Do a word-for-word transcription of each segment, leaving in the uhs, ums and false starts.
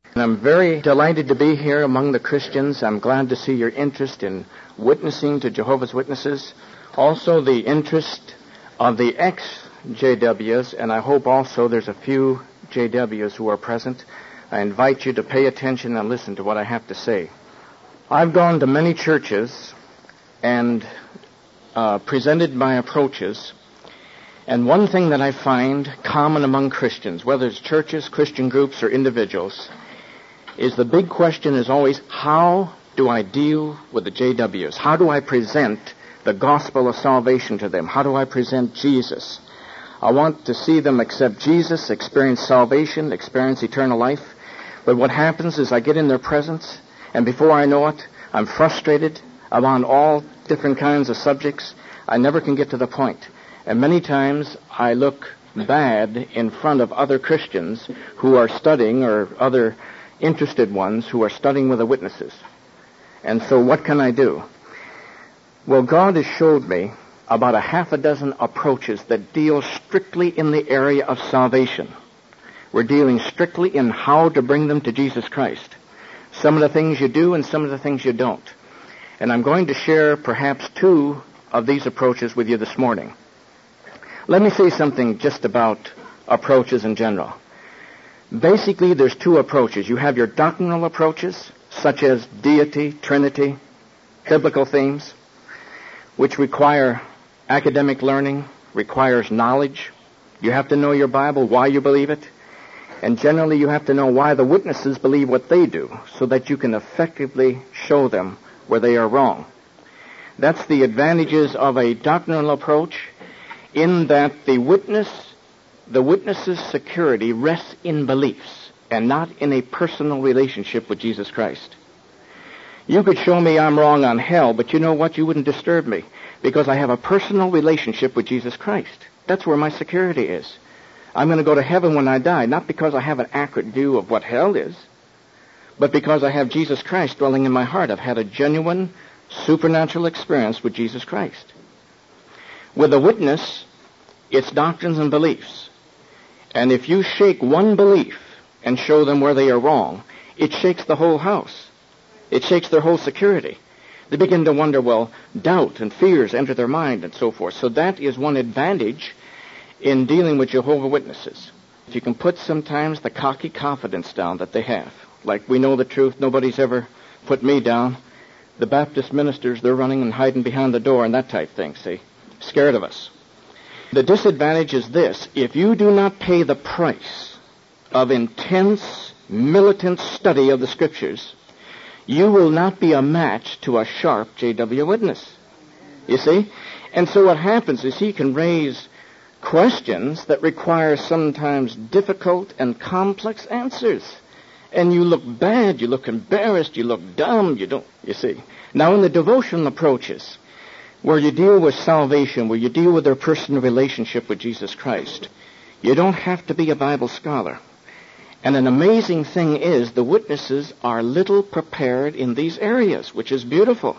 And I'm very delighted to be here among the Christians. I'm glad to see your interest in witnessing to Jehovah's Witnesses. Also the interest of the ex-J Ws, and I hope also there's a few J Ws who are present. I invite you to pay attention and listen to what I have to say. I've gone to many churches and uh, presented my approaches, and one thing that I find common among Christians, whether it's churches, Christian groups, or individuals, is the big question is always, how do I deal with the J Ws? How do I present the gospel of salvation to them? How do I present Jesus? I want to see them accept Jesus, experience salvation, experience eternal life. But what happens is I get in their presence, and before I know it, I'm frustrated. I'm on all different kinds of subjects. I never can get to the point. And many times I look bad in front of other Christians who are studying, or other interested ones who are studying with the witnesses. And so what can I do? Well, God has showed me about a half a dozen approaches that deal strictly in the area of salvation. We're dealing strictly in how to bring them to Jesus Christ. Some of the things you do and some of the things you don't. And I'm going to share perhaps two of these approaches with you this morning. Let me say something just about approaches in general. Basically, there's two approaches. You have your doctrinal approaches, such as deity, Trinity, biblical themes, which require academic learning, requires knowledge. You have to know your Bible, why you believe it. And generally, you have to know why the witnesses believe what they do, so that you can effectively show them where they are wrong. That's the advantages of a doctrinal approach, in that the witness, the witness's security rests in beliefs and not in a personal relationship with Jesus Christ. You could show me I'm wrong on hell, but you know what? You wouldn't disturb me, because I have a personal relationship with Jesus Christ. That's where my security is. I'm going to go to heaven when I die, not because I have an accurate view of what hell is, but because I have Jesus Christ dwelling in my heart. I've had a genuine supernatural experience with Jesus Christ. With a witness, it's doctrines and beliefs. And if you shake one belief and show them where they are wrong, it shakes the whole house. It shakes their whole security. They begin to wonder, well, doubt and fears enter their mind and so forth. So that is one advantage in dealing with Jehovah's Witnesses. If you can put sometimes the cocky confidence down that they have. Like, we know the truth, nobody's ever put me down. The Baptist ministers, they're running and hiding behind the door and that type thing, see? Scared of us. The disadvantage is this: if you do not pay the price of intense, militant study of the Scriptures, you will not be a match to a sharp J W witness. You see? And so what happens is he can raise questions that require sometimes difficult and complex answers. And you look bad, you look embarrassed, you look dumb, you don't, you see. Now in the devotional approaches, where you deal with salvation, where you deal with their personal relationship with Jesus Christ, you don't have to be a Bible scholar. And an amazing thing is the witnesses are little prepared in these areas, which is beautiful.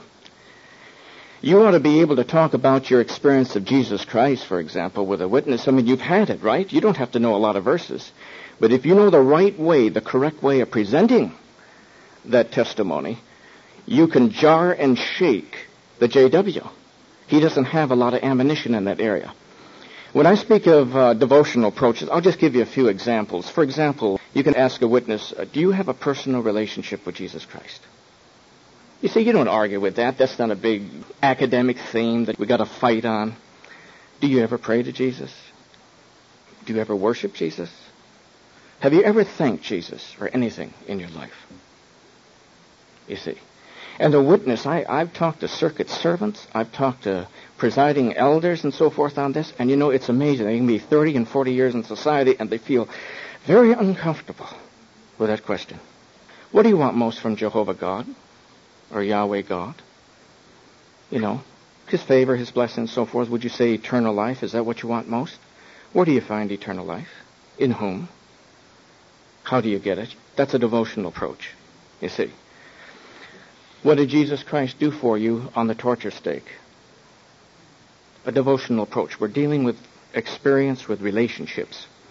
You ought to be able to talk about your experience of Jesus Christ, for example, with a witness. I mean, you've had it, right? You don't have to know a lot of verses. But if you know the right way, the correct way of presenting that testimony, you can jar and shake the J W. He doesn't have a lot of ammunition in that area. When I speak of uh, devotional approaches, I'll just give you a few examples. For example, you can ask a witness, uh, do you have a personal relationship with Jesus Christ? You see, you don't argue with that. That's not a big academic theme that we got to fight on. Do you ever pray to Jesus? Do you ever worship Jesus? Have you ever thanked Jesus for anything in your life? You see. And a witness, I, I've talked to circuit servants, I've talked to presiding elders and so forth on this, and you know, it's amazing. They can be thirty and forty years in society, and they feel very uncomfortable with that question. What do you want most from Jehovah God? Or Yahweh God? You know, His favor, His blessing, and so forth. Would you say eternal life? Is that what you want most? Where do you find eternal life? In whom? How do you get it? That's a devotional approach, you see. What did Jesus Christ do for you on the torture stake? A devotional approach. We're dealing with experience, with relationships.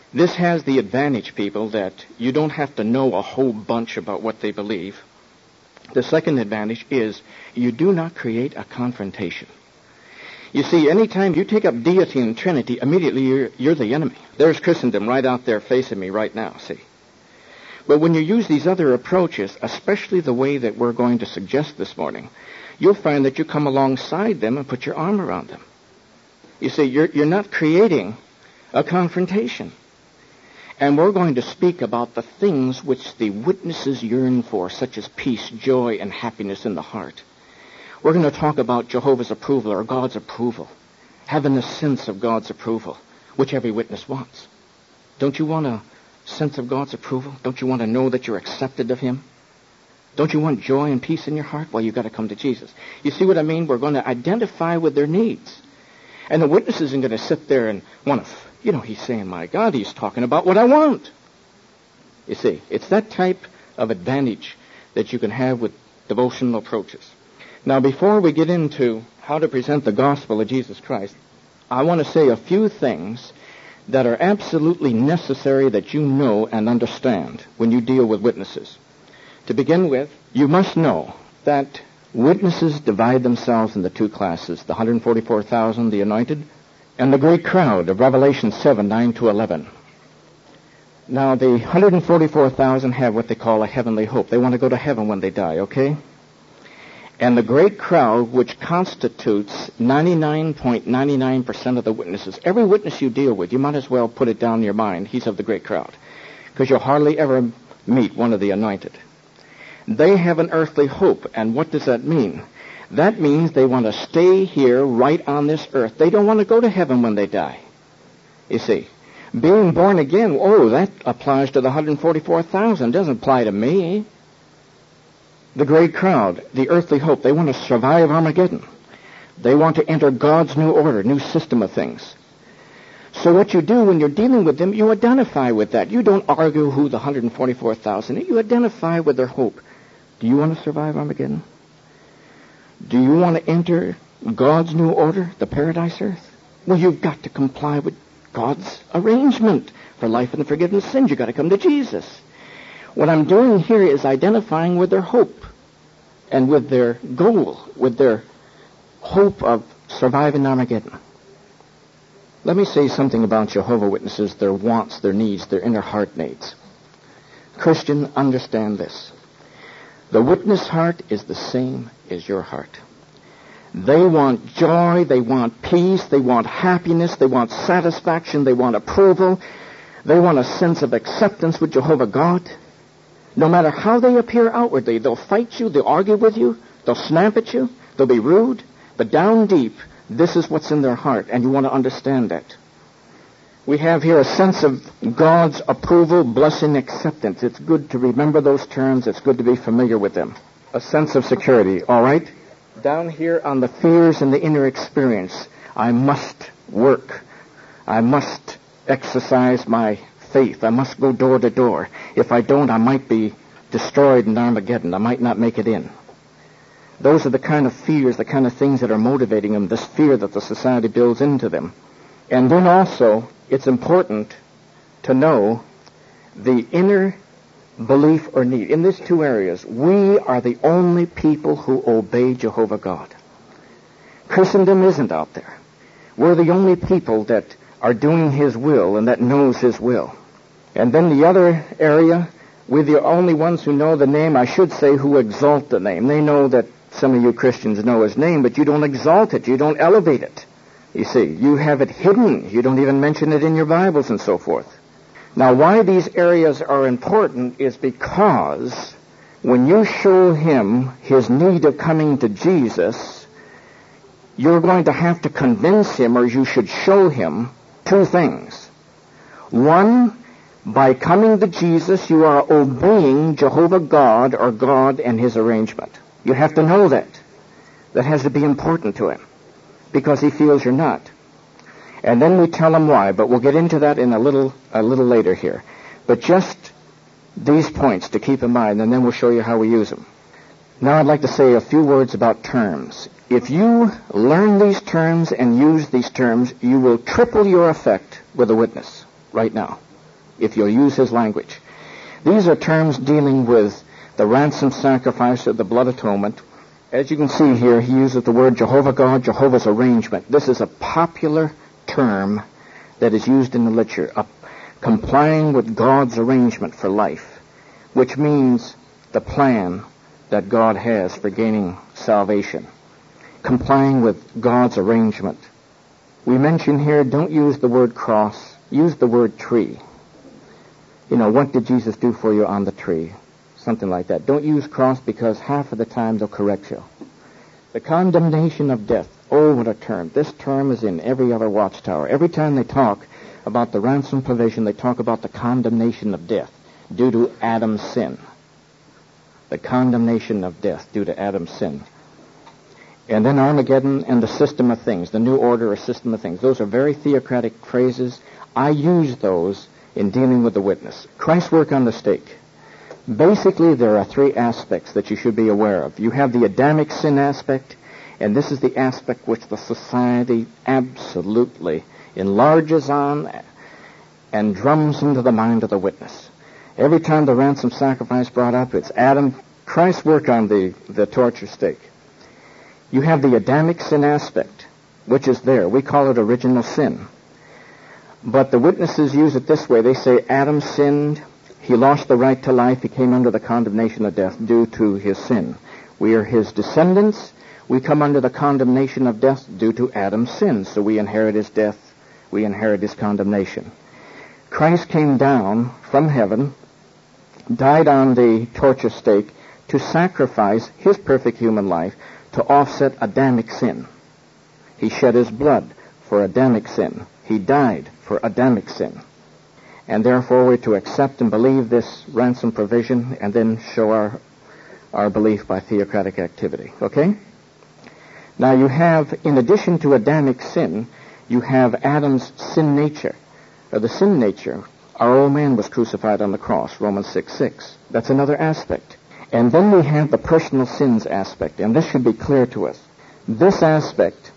This has the advantage, people, that you don't have to know a whole bunch about what they believe. The second advantage is you do not create a confrontation. You see, anytime you take up deity and Trinity, immediately you're, you're the enemy. There's Christendom right out there facing me right now, see. But when you use these other approaches, especially the way that we're going to suggest this morning, you'll find that you come alongside them and put your arm around them. You see, you're, you're not creating a confrontation. And we're going to speak about the things which the witnesses yearn for, such as peace, joy, and happiness in the heart. We're going to talk about Jehovah's approval or God's approval, having a sense of God's approval, which every witness wants. Don't you want a sense of God's approval? Don't you want to know that you're accepted of Him? Don't you want joy and peace in your heart? Well, you've got to come to Jesus. You see what I mean? We're going to identify with their needs. And the witness isn't going to sit there and want to, you know, he's saying, my God, he's talking about what I want. You see, it's that type of advantage that you can have with devotional approaches. Now, before we get into how to present the gospel of Jesus Christ, I want to say a few things that are absolutely necessary that you know and understand when you deal with witnesses. To begin with, you must know that witnesses divide themselves into two classes, the one hundred forty-four thousand, the anointed, and the great crowd of Revelation seven, nine to eleven. Now, the one hundred forty-four thousand have what they call a heavenly hope. They want to go to heaven when they die, okay? And the great crowd, which constitutes ninety-nine point nine nine percent of the witnesses, every witness you deal with, you might as well put it down in your mind, he's of the great crowd, because you'll hardly ever meet one of the anointed. They have an earthly hope, and what does that mean? That means they want to stay here right on this earth. They don't want to go to heaven when they die. You see, being born again, oh, that applies to the one hundred forty-four thousand, doesn't apply to me. The great crowd, the earthly hope, they want to survive Armageddon. They want to enter God's new order, new system of things. So what you do when you're dealing with them, you identify with that. You don't argue who the one hundred forty-four thousand is. You identify with their hope. Do you want to survive Armageddon? Do you want to enter God's new order, the paradise earth? Well, you've got to comply with God's arrangement for life and the forgiveness of sins. You've got to come to Jesus. What I'm doing here is identifying with their hope and with their goal, with their hope of surviving Armageddon. Let me say something about Jehovah's Witnesses, their wants, their needs, their inner heart needs. Christian, understand this. The witness heart is the same as your heart. They want joy, they want peace, they want happiness, they want satisfaction, they want approval, they want a sense of acceptance with Jehovah God. No matter how they appear outwardly, they'll fight you, they'll argue with you, they'll snap at you, they'll be rude, but down deep, this is what's in their heart, and you want to understand that. We have here a sense of God's approval, blessing, acceptance. It's good to remember those terms. It's good to be familiar with them. A sense of security, all right? Down here on the fears and the inner experience, I must work. I must exercise my faith. I must go door to door. If I don't, I might be destroyed in Armageddon. I might not make it in. Those are the kind of fears, the kind of things that are motivating them, this fear that the society builds into them. And then also, it's important to know the inner belief or need. In these two areas, we are the only people who obey Jehovah God. Christendom isn't out there. We're the only people that are doing His will and that knows His will. And then the other area, we're the only ones who know the name, I should say, who exalt the name. They know that some of you Christians know His name, but you don't exalt it. You don't elevate it. You see, you have it hidden. You don't even mention it in your Bibles and so forth. Now, why these areas are important is because when you show him his need of coming to Jesus, you're going to have to convince him, or you should show him, two things. One, by coming to Jesus, you are obeying Jehovah God or God and his arrangement. You have to know that. That has to be important to him, because he feels you're not. And then we tell him why, but we'll get into that in a little a little later here. But just these points to keep in mind, and then we'll show you how we use them. Now I'd like to say a few words about terms. If you learn these terms and use these terms, you will triple your effect with a witness right now. if you'll use his language. These are terms dealing with the ransom sacrifice or the blood atonement. As you can see here, he uses the word Jehovah God, Jehovah's arrangement. This is a popular term that is used in the literature, uh, complying with God's arrangement for life, which means the plan that God has for gaining salvation. Complying with God's arrangement. We mention here, don't use the word cross, use the word tree. You know, what did Jesus do for you on the tree? Something like that. Don't use cross because half of the time they'll correct you. The condemnation of death. Oh, what a term. This term is in every other watchtower. Every time they talk about the ransom provision, they talk about the condemnation of death due to Adam's sin. The condemnation of death due to Adam's sin. And then Armageddon and the system of things, the new order or system of things. Those are very theocratic phrases. I use those in dealing with the witness. Christ's work on the stake. Basically, there are three aspects that you should be aware of. You have the Adamic sin aspect, and this is the aspect which the society absolutely enlarges on and drums into the mind of the witness. Every time the ransom sacrifice brought up, it's Adam, Christ's work on the, the torture stake. You have the Adamic sin aspect, which is there. We call it original sin. But the witnesses use it this way. They say Adam sinned. He lost the right to life. He came under the condemnation of death due to his sin. We are his descendants. We come under the condemnation of death due to Adam's sin. So we inherit his death. We inherit his condemnation. Christ came down from heaven, died on the torture stake to sacrifice his perfect human life to offset Adamic sin. He shed his blood for Adamic sin. He died for Adamic sin. And therefore we're to accept and believe this ransom provision and then show our, our belief by theocratic activity. Okay? Now you have, in addition to Adamic sin, you have Adam's sin nature. Or the sin nature. Our old man was crucified on the cross, Romans six six. That's another aspect. And then we have the personal sins aspect, and this should be clear to us. This aspect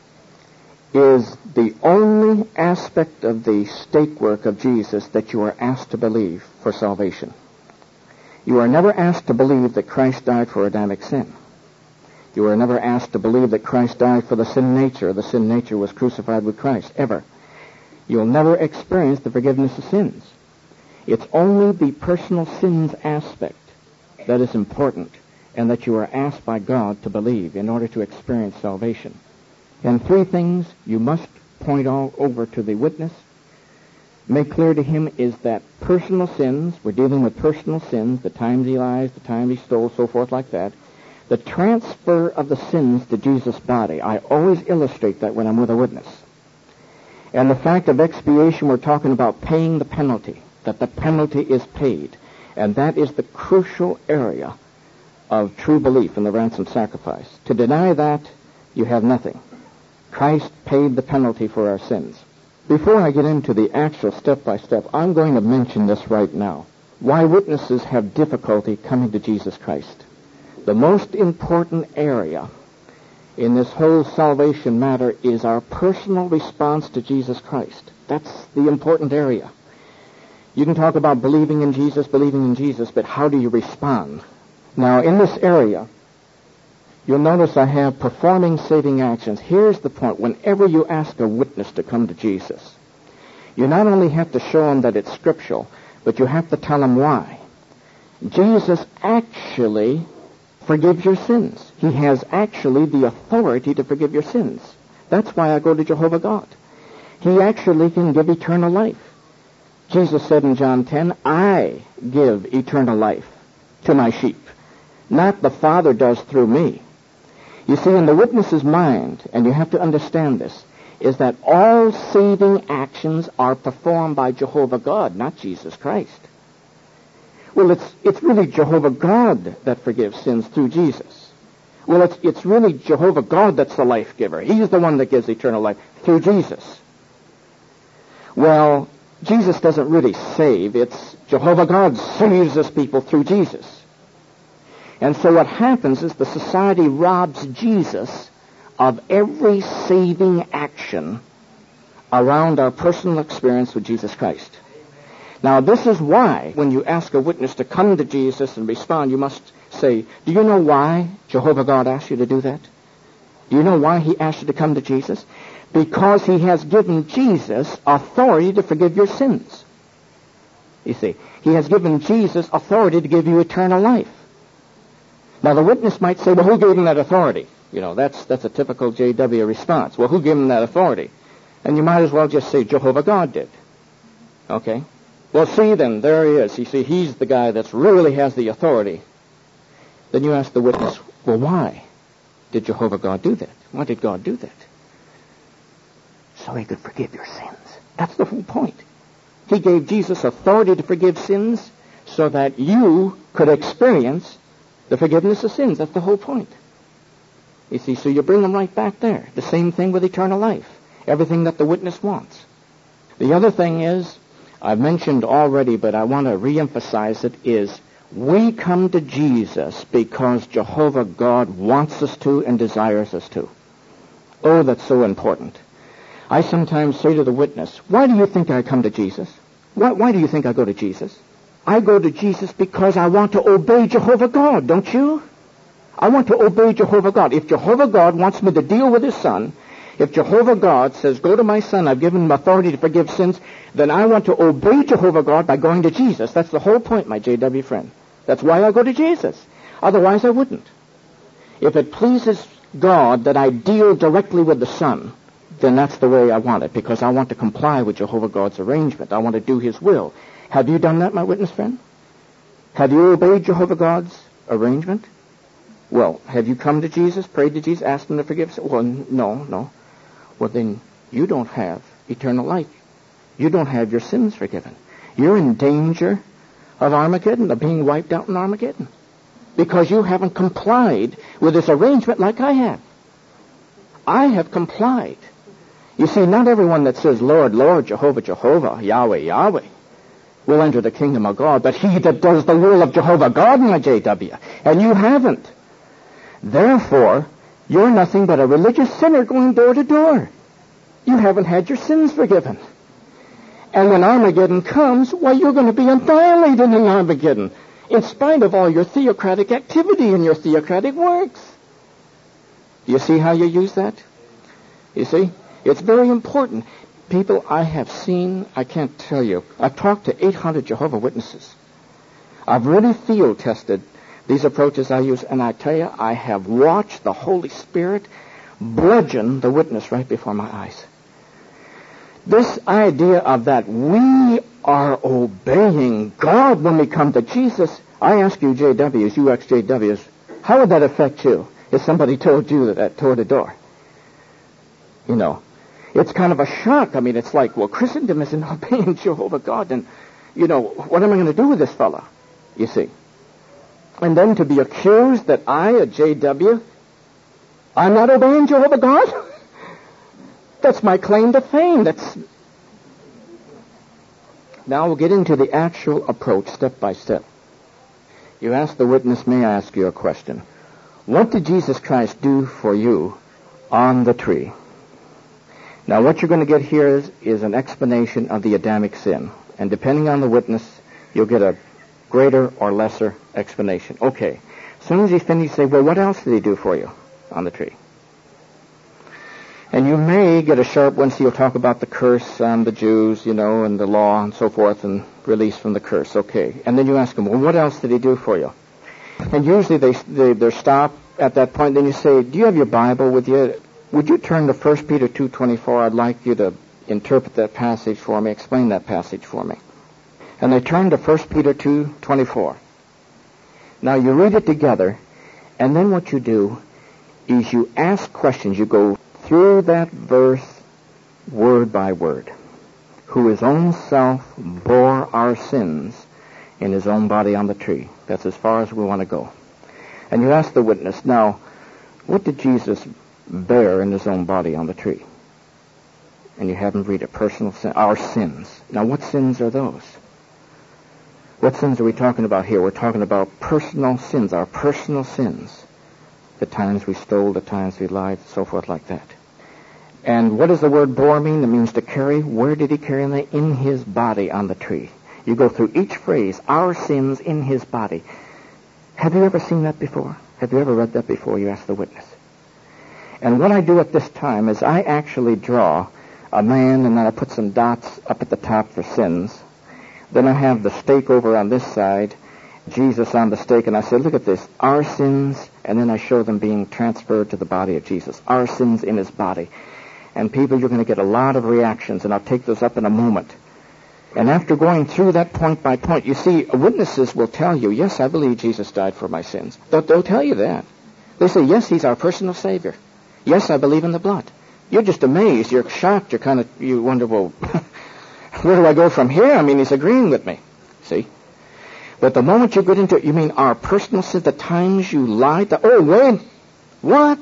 is the only aspect of the stake work of Jesus that you are asked to believe for salvation. You are never asked to believe that Christ died for Adamic sin. You are never asked to believe that Christ died for the sin nature, or the sin nature was crucified with Christ, ever. You'll never experience the forgiveness of sins. It's only the personal sins aspect that is important and that you are asked by God to believe in order to experience salvation. And three things you must point all over to the witness, make clear to him, is that personal sins, we're dealing with personal sins, the times he lies, the time he stole, so forth like that, the transfer of the sins to Jesus' body. I always illustrate that when I'm with a witness. And the fact of expiation, we're talking about paying the penalty, that the penalty is paid. And that is the crucial area of true belief in the ransom sacrifice. To deny that, you have nothing. Christ paid the penalty for our sins. Before I get into the actual step-by-step, I'm going to mention this right now. Why witnesses have difficulty coming to Jesus Christ. The most important area in this whole salvation matter is our personal response to Jesus Christ. That's the important area. You can talk about believing in Jesus, believing in Jesus, but how do you respond? Now, in this area, you'll notice I have performing saving actions. Here's the point. Whenever you ask a witness to come to Jesus, you not only have to show him that it's scriptural, but you have to tell him why. Jesus actually forgives your sins. He has actually the authority to forgive your sins. That's why I go to Jehovah God. He actually can give eternal life. Jesus said in John ten, I give eternal life to my sheep. Not the Father does through me. You see, in the witness's mind, and you have to understand this, is that all saving actions are performed by Jehovah God, not Jesus Christ. Well, it's it's really Jehovah God that forgives sins through Jesus. Well, it's it's really Jehovah God that's the life giver. He's the one that gives eternal life through Jesus. Well, Jesus doesn't really save. It's Jehovah God saves his people through Jesus. And so what happens is the society robs Jesus of every saving action around our personal experience with Jesus Christ. Now, this is why, when you ask a witness to come to Jesus and respond, you must say, do you know why Jehovah God asked you to do that? Do you know why he asked you to come to Jesus? Because he has given Jesus authority to forgive your sins. You see, he has given Jesus authority to give you eternal life. Now, the witness might say, well, who gave him that authority? You know, that's that's a typical J W response. Well, who gave him that authority? And you might as well just say Jehovah God did. Okay? Well, see, then, there he is. You see, he's the guy that really has the authority. Then you ask the witness, well, why did Jehovah God do that? Why did God do that? So he could forgive your sins. That's the whole point. He gave Jesus authority to forgive sins so that you could experience the forgiveness of sins. That's the whole point. You see, so you bring them right back there. The same thing with eternal life. Everything that the witness wants. The other thing is, I've mentioned already, but I want to reemphasize it, is we come to Jesus because Jehovah God wants us to and desires us to. Oh, that's so important. I sometimes say to the witness, why do you think I come to Jesus? Why, why do you think I go to Jesus? I go to Jesus because I want to obey Jehovah God, don't you? I want to obey Jehovah God. If Jehovah God wants me to deal with his son, if Jehovah God says, go to my son, I've given him authority to forgive sins, then I want to obey Jehovah God by going to Jesus. That's the whole point, my J W friend. That's why I go to Jesus. Otherwise, I wouldn't. If it pleases God that I deal directly with the Son, then that's the way I want it, because I want to comply with Jehovah God's arrangement. I want to do his will. Have you done that, my witness friend? Have you obeyed Jehovah God's arrangement? Well, have you come to Jesus, prayed to Jesus, asked him to forgive? Well, no, no. Well, then you don't have eternal life. You don't have your sins forgiven. You're in danger of Armageddon, of being wiped out in Armageddon, because you haven't complied with this arrangement like I have. I have complied. You see, not everyone that says, Lord, Lord, Jehovah, Jehovah, Yahweh, Yahweh, will enter the kingdom of God, but he that does the will of Jehovah God, my J W, and you haven't. Therefore, you're nothing but a religious sinner going door to door. You haven't had your sins forgiven. And when Armageddon comes, why, you're going to be annihilated in Armageddon, in spite of all your theocratic activity and your theocratic works. Do you see how you use that? You see? It's very important. People I have seen, I can't tell you. I've talked to eight hundred Jehovah Witnesses. I've really field tested these approaches I use, and I tell you, I have watched the Holy Spirit bludgeon the witness right before my eyes. This idea of that we are obeying God when we come to Jesus, I ask you J Ws, you ex-J Ws, how would that affect you if somebody told you that at toward the door? You know, it's kind of a shock. I mean, it's like, well, Christendom isn't obeying Jehovah God, and, you know, what am I going to do with this fella? You see. And then to be accused that I, a J W, I'm not obeying Jehovah God? That's my claim to fame. That's. Now we'll get into the actual approach step by step. You ask the witness, may I ask you a question? What did Jesus Christ do for you on the tree? Now what you're going to get here is, is an explanation of the Adamic sin. And depending on the witness, you'll get a greater or lesser explanation. Okay. As soon as he's finished, you say, well, what else did he do for you on the tree? And you may get a sharp one, so you'll talk about the curse on the Jews, you know, and the law and so forth, and release from the curse. Okay. And then you ask them, well, what else did he do for you? And usually they, they, they're stopped at that point. Then you say, do you have your Bible with you? Would you turn to First Peter two twenty-four? I'd like you to interpret that passage for me, explain that passage for me. And they turn to First Peter two twenty-four. Now you read it together, and then what you do is you ask questions. You go through that verse word by word. Who his own self bore our sins in his own body on the tree. That's as far as we want to go. And you ask the witness, now, what did Jesus bear in his own body on the tree? And you have him read it, personal sin, our sins. Now, what sins are those? What sins are we talking about here? We're talking about personal sins, our personal sins. The times we stole, the times we lied, so forth like that. And what does the word bore mean? It means to carry. Where did he carry them? In his body on the tree. You go through each phrase, our sins in his body. Have you ever seen that before? Have you ever read that before? You ask the witness. And what I do at this time is I actually draw a man, and then I put some dots up at the top for sins. Then I have the stake over on this side, Jesus on the stake, and I say, look at this, our sins, and then I show them being transferred to the body of Jesus. Our sins in his body. And people, you're going to get a lot of reactions, and I'll take those up in a moment. And after going through that point by point, you see, witnesses will tell you, yes, I believe Jesus died for my sins. They'll, they'll tell you that. They say, yes, he's our personal Savior. Yes, I believe in the blood. You're just amazed. You're shocked. You're kind of, you wonder, well, where do I go from here? I mean, he's agreeing with me. See? But the moment you get into it, you mean our personal sins, the times you lied? The, oh, wait. What?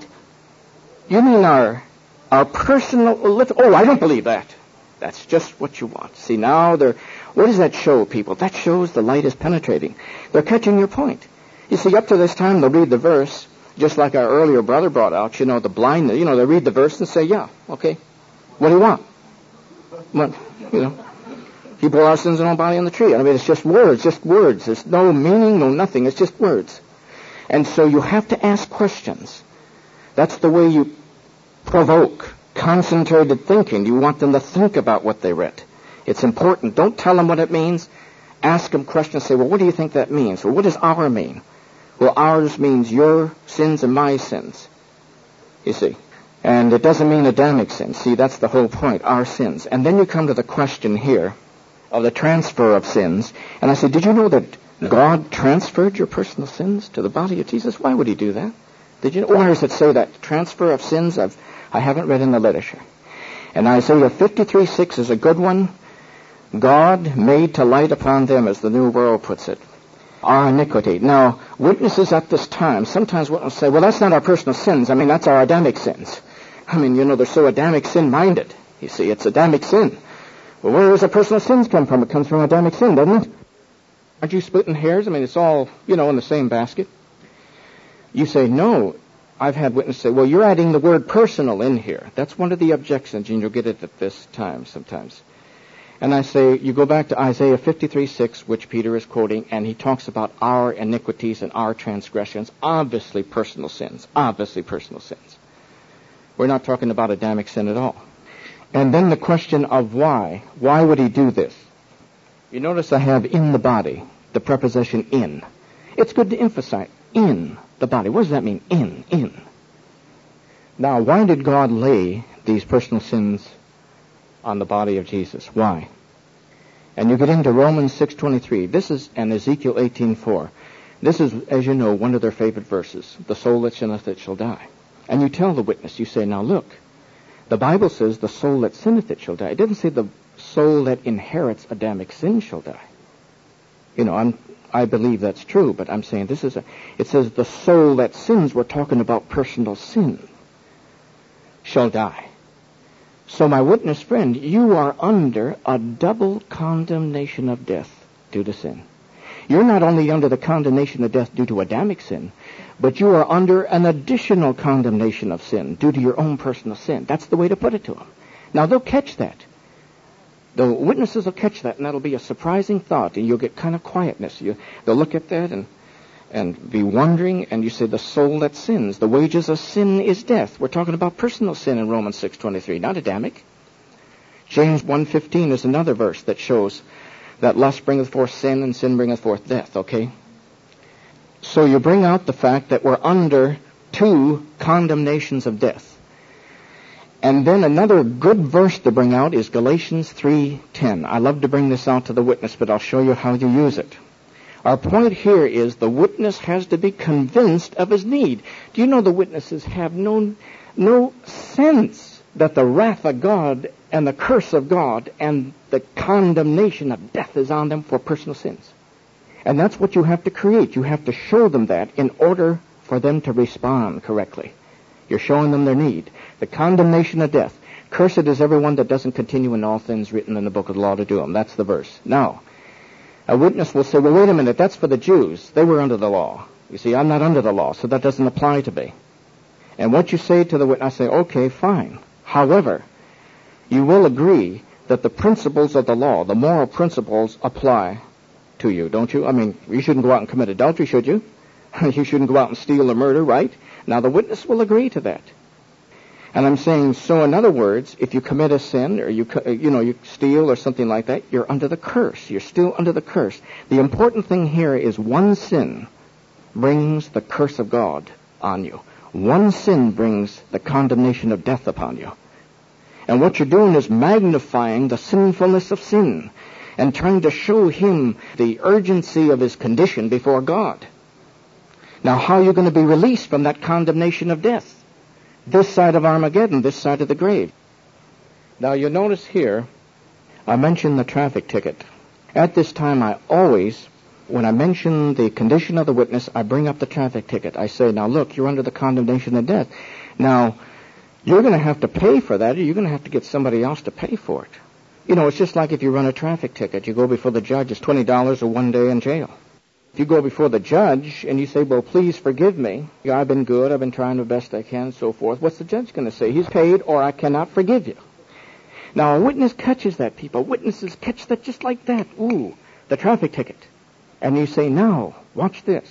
You mean our, our personal, oh, I don't believe that. That's just what you want. See, now they're, what does that show, people? That shows the light is penetrating. They're catching your point. You see, up to this time, they'll read the verse, just like our earlier brother brought out, you know, the blind, you know, they read the verse and say, yeah, okay. What do you want? What, you know, he bore our sins in our body on the tree. I mean, it's just words, just words. There's no meaning, no nothing. It's just words. And so you have to ask questions. That's the way you provoke concentrated thinking. You want them to think about what they read. It's important. Don't tell them what it means. Ask them questions. Say, well, what do you think that means? Well, what does our mean? Well, ours means your sins and my sins. You see. And it doesn't mean Adamic sins. See, that's the whole point. Our sins. And then you come to the question here of the transfer of sins. And I said, did you know that God transferred your personal sins to the body of Jesus? Why would he do that? Did you know? Why does it say that? Transfer of sins? I've I haven't read in the literature. And Isaiah fifty-three six is a good one. God made to light upon them, as the New World puts it, our iniquity. Now, witnesses at this time, sometimes witnesses say, well, that's not our personal sins. I mean, that's our Adamic sins. I mean, you know, they're so Adamic sin-minded. You see, it's Adamic sin. Well, where does the personal sins come from? It comes from Adamic sin, doesn't it? Aren't you splitting hairs? I mean, it's all, you know, in the same basket. You say, no. I've had witnesses say, well, you're adding the word personal in here. That's one of the objections, and you'll get it at this time sometimes. And I say, you go back to Isaiah fifty-three six, which Peter is quoting, and he talks about our iniquities and our transgressions, obviously personal sins, obviously personal sins. We're not talking about Adamic sin at all. And then the question of why. Why would he do this? You notice I have in the body, the preposition in. It's good to emphasize in the body. What does that mean? In, in. Now, why did God lay these personal sins on the body of Jesus? Why? And you get into Romans six twenty-three. This is, and Ezekiel eighteen four. This is, as you know, one of their favorite verses. The soul that sinneth, it shall die. And you tell the witness, you say, now look, the Bible says the soul that sinneth, it shall die. It didn't say the soul that inherits Adamic sin shall die. You know, I'm, I believe that's true, but I'm saying this is a, it says the soul that sins, we're talking about personal sin, shall die. So my witness friend, you are under a double condemnation of death due to sin. You're not only under the condemnation of death due to Adamic sin, but you are under an additional condemnation of sin due to your own personal sin. That's the way to put it to them. Now they'll catch that. The witnesses will catch that, and that'll be a surprising thought, and you'll get kind of quietness. You, they'll look at that and and be wondering, and you say, the soul that sins, the wages of sin is death. We're talking about personal sin in Romans six twenty-three, not Adamic. James one fifteen is another verse that shows that lust bringeth forth sin, and sin bringeth forth death, okay? So you bring out the fact that we're under two condemnations of death. And then another good verse to bring out is Galatians three ten. I love to bring this out to the witness, but I'll show you how you use it. Our point here is the witness has to be convinced of his need. Do you know the witnesses have no, no sense that the wrath of God and the curse of God and the condemnation of death is on them for personal sins? And that's what you have to create. You have to show them that in order for them to respond correctly. You're showing them their need. The condemnation of death. Cursed is everyone that doesn't continue in all things written in the book of the law to do them. That's the verse. Now, a witness will say, well, wait a minute, that's for the Jews. They were under the law. You see, I'm not under the law, so that doesn't apply to me. And what you say to the witness, I say, okay, fine. However, you will agree that the principles of the law, the moral principles, apply to you, don't you? I mean, you shouldn't go out and commit adultery, should you? You shouldn't go out and steal or murder, right? Now, the witness will agree to that. And I'm saying, so in other words, if you commit a sin or you, you know, you steal or something like that, you're under the curse. You're still under the curse. The important thing here is one sin brings the curse of God on you. One sin brings the condemnation of death upon you. And what you're doing is magnifying the sinfulness of sin and trying to show him the urgency of his condition before God. Now, how are you going to be released from that condemnation of death? This side of Armageddon, this side of the grave. Now, you notice here, I mentioned the traffic ticket. At this time, I always, when I mention the condition of the witness, I bring up the traffic ticket. I say, now look, you're under the condemnation of death. Now, you're going to have to pay for that, or you're going to have to get somebody else to pay for it. You know, it's just like if you run a traffic ticket. You go before the judge, it's twenty dollars or one day in jail. If you go before the judge and you say, well, please forgive me. I've been good. I've been trying the best I can and so forth. What's the judge going to say? He's paid or I cannot forgive you. Now, a witness catches that, people. Witnesses catch that just like that. Ooh, the traffic ticket. And you say, now, watch this.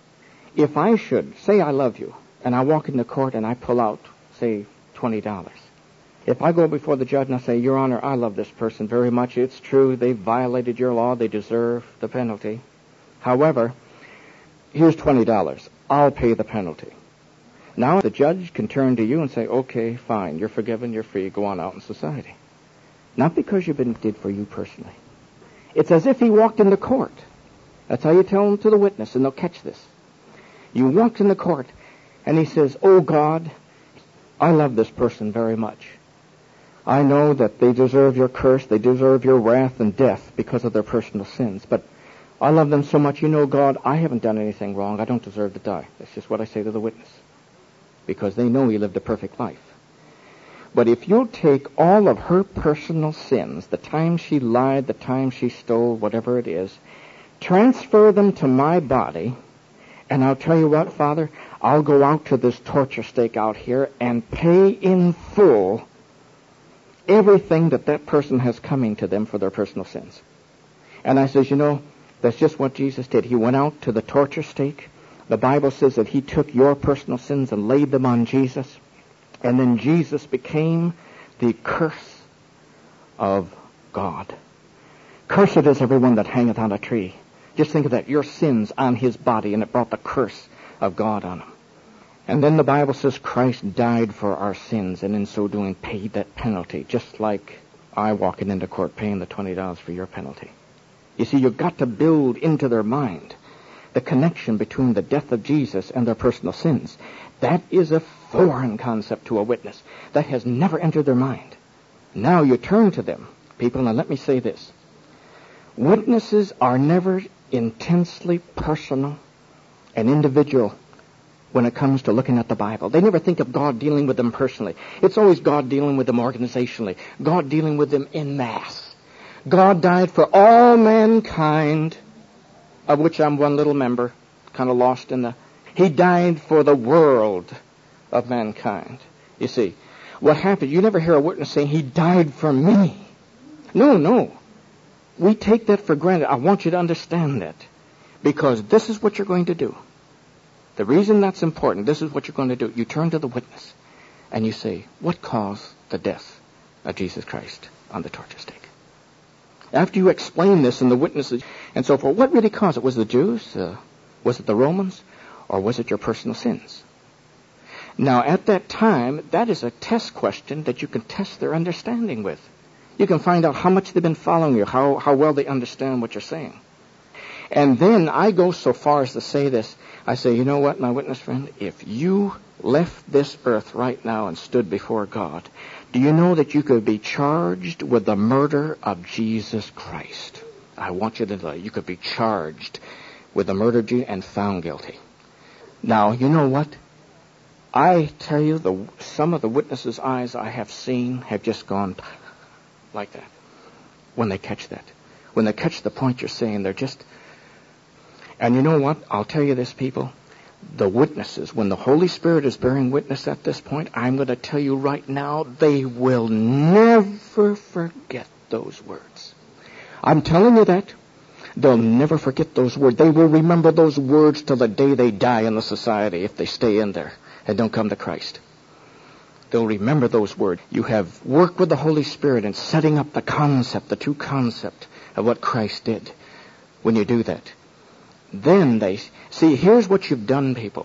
If I should say I love you and I walk into court and I pull out, say, twenty dollars. If I go before the judge and I say, Your Honor, I love this person very much. It's true. They violated your law. They deserve the penalty. However, here's twenty dollars. I'll pay the penalty. Now the judge can turn to you and say, okay, fine, you're forgiven, you're free, go on out in society. Not because you've been did for you personally. It's as if he walked into court. That's how you tell him to the witness, and they'll catch this. You walked into court, and he says, oh God, I love this person very much. I know that they deserve your curse, they deserve your wrath and death because of their personal sins, but I love them so much. You know, God, I haven't done anything wrong. I don't deserve to die. That's just what I say to the witness. Because they know he lived a perfect life. But if you'll take all of her personal sins, the time she lied, the time she stole, whatever it is, transfer them to my body, and I'll tell you what, Father, I'll go out to this torture stake out here and pay in full everything that that person has coming to them for their personal sins. And I says, you know, that's just what Jesus did. He went out to the torture stake. The Bible says that he took your personal sins and laid them on Jesus. And then Jesus became the curse of God. Cursed is everyone that hangeth on a tree. Just think of that, your sins on his body, and it brought the curse of God on him. And then the Bible says Christ died for our sins, and in so doing paid that penalty, just like I walking into court paying the twenty dollars for your penalty. You see, you've got to build into their mind the connection between the death of Jesus and their personal sins. That is a foreign concept to a witness. That has never entered their mind. Now you turn to them, people, and let me say this. Witnesses are never intensely personal and individual when it comes to looking at the Bible. They never think of God dealing with them personally. It's always God dealing with them organizationally. God dealing with them en masse. God died for all mankind, of which I'm one little member, kind of lost in the... He died for the world of mankind. You see, what happened, you never hear a witness saying, he died for me. No, no. We take that for granted. I want you to understand that. Because this is what you're going to do. The reason that's important, this is what you're going to do. You turn to the witness and you say, what caused the death of Jesus Christ on the torture stake? After you explain this and the witnesses and so forth, what really caused it? Was it the Jews? Uh, was it the Romans? Or was it your personal sins? Now, at that time, that is a test question that you can test their understanding with. You can find out how much they've been following you, how, how well they understand what you're saying. And then I go so far as to say this. I say, you know what, my witness friend? If you left this earth right now and stood before God, do you know that you could be charged with the murder of Jesus Christ? I want you to know you could be charged with the murder of Jesus and found guilty. Now, you know what? I tell you, the some of the witnesses' eyes I have seen have just gone like that when they catch that. When they catch the point you're saying, they're just... And you know what? I'll tell you this, people. The witnesses, when the Holy Spirit is bearing witness at this point, I'm going to tell you right now, they will never forget those words. I'm telling you that. They'll never forget those words. They will remember those words till the day they die in the society if they stay in there and don't come to Christ. They'll remember those words. You have worked with the Holy Spirit in setting up the concept, the true concept of what Christ did. When you do that, then they see, here's what you've done, people.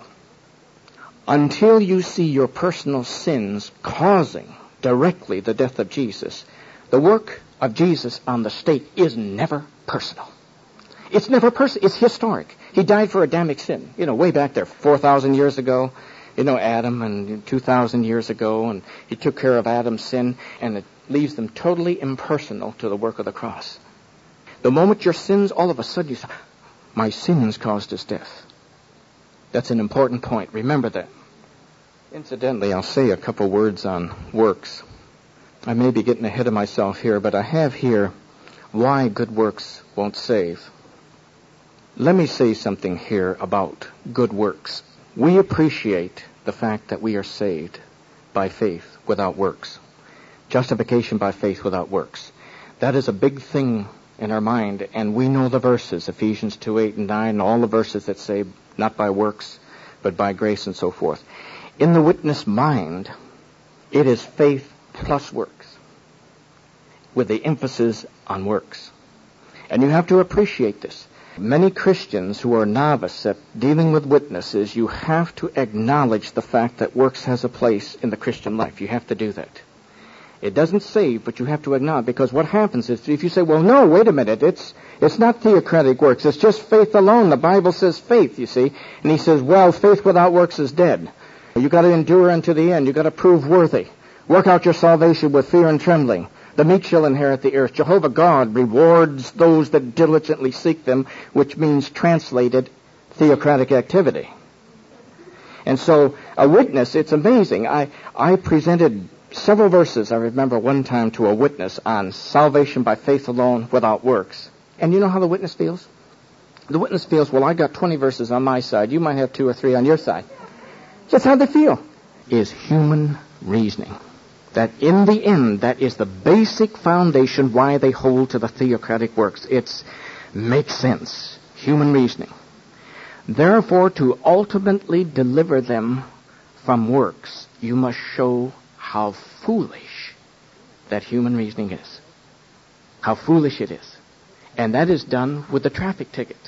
Until you see your personal sins causing directly the death of Jesus, the work of Jesus on the stake is never personal. It's never personal. It's historic. He died for Adamic sin. You know, way back there, four thousand years ago. You know, Adam, and two thousand years ago, and he took care of Adam's sin, and it leaves them totally impersonal to the work of the cross. The moment your sins, all of a sudden you say, my sins caused his death. That's an important point. Remember that. Incidentally, I'll say a couple words on works. I may be getting ahead of myself here, but I have here why good works won't save. Let me say something here about good works. We appreciate the fact that we are saved by faith without works. Justification by faith without works. That is a big thing in our mind, and we know the verses, Ephesians two, eight, and nine, and all the verses that say not by works, but by grace and so forth. In the witness mind, it is faith plus works, with the emphasis on works. And you have to appreciate this. Many Christians who are novice at dealing with witnesses, you have to acknowledge the fact that works has a place in the Christian life. You have to do that. It doesn't save, but you have to acknowledge, because what happens is if you say, well, no, wait a minute, it's it's not theocratic works, it's just faith alone. The Bible says faith, you see. And he says, well, faith without works is dead. You've got to endure unto the end. You've got to prove worthy. Work out your salvation with fear and trembling. The meek shall inherit the earth. Jehovah God rewards those that diligently seek them, which means translated theocratic activity. And so a witness, it's amazing. I, I presented several verses, I remember one time, to a witness on salvation by faith alone without works. And you know how the witness feels? The witness feels, well, I got twenty verses on my side. You might have two or three on your side. That's how they feel. Is human reasoning. That in the end, that is the basic foundation why they hold to the theocratic works. It's makes sense. Human reasoning. Therefore, to ultimately deliver them from works, you must show how foolish that human reasoning is. How foolish it is. And that is done with the traffic ticket.